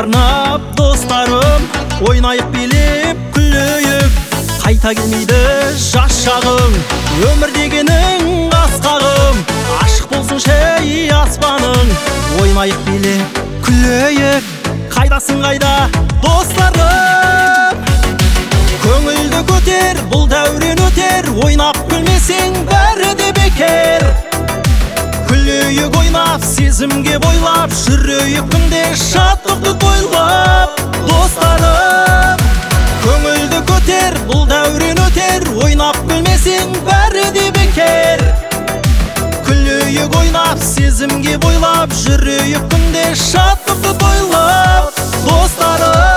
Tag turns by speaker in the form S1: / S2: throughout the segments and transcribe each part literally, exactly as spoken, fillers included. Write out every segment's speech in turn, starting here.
S1: арнап достарым, ойнайық билеп күлейік. Қайта келмейді жас шағың, өмір дегенің асқағым. Ашық болсын шей аспаның, ойнайық билеп күлейік. Қайдасың қайда достарым? Көңілді көтер, бұл дәурен өтер, ойнап күлмесең бәрі де бекер. Күлейік ойнап, сезімге бойлап, жүрейік күнде шаттықты тойлап. Достарым, көңілді көтер, бұл дәурен өтер, ойнап күлмесең бәрі де бекер. Күлейік ойнап, сезімге бойлап, жүрейік күнде шаттықты тойлап. Достарым,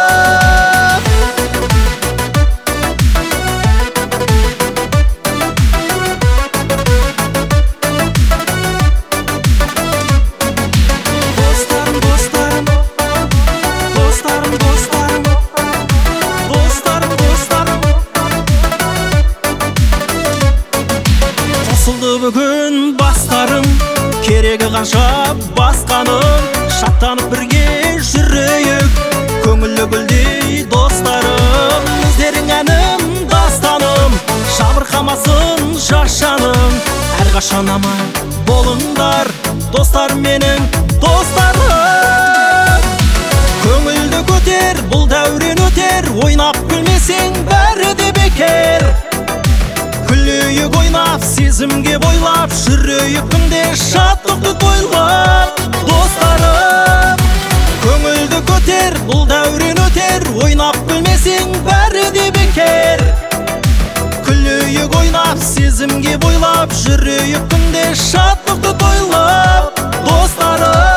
S1: бүгін бастарым, керегі қанша басқаным. Шаттанып бірге жүрейік, көңілі гүлдей достарым. Өздерің әнім, дастаным, жабырқамасын жас жаным. Әрқашан аман болыңдар, достар менің достарым. Көңілді көтер, бұл дәурен өтер, ойнап күлмесең бәрі де бекер. Күлейік ойнап, сезімге бойлап, жүрейік күнде шаттықты тойлап. Достарым, көңілді көтер, бұл дәурен өтер, ойнап күлмесең бәрі де бекер. Күлейік ойнап, сезімге бойлап, жүрейік күнде шаттықты тойлап. Достарым,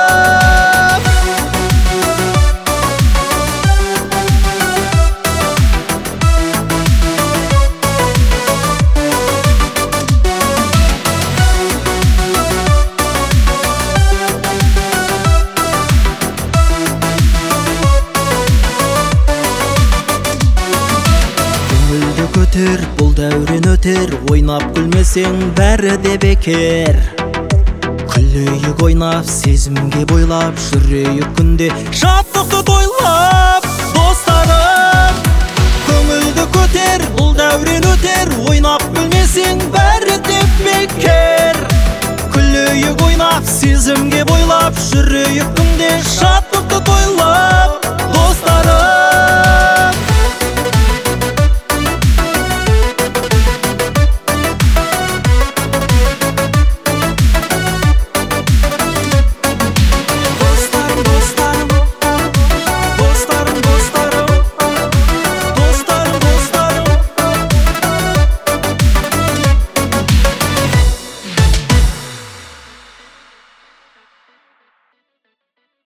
S1: көтер, бұл дәурен өтер, ойнап күлмесең бәрі де бекер. Күлейік ойнап, сезімге бойлап, жүрейік күнде шаттықты тойлап. Достарым, көңілді көтер, бұл дәурен өтер, ойнап күлмесең бәрі де бекер. Күлейік ойнап, сезімге бойлап, жүрейік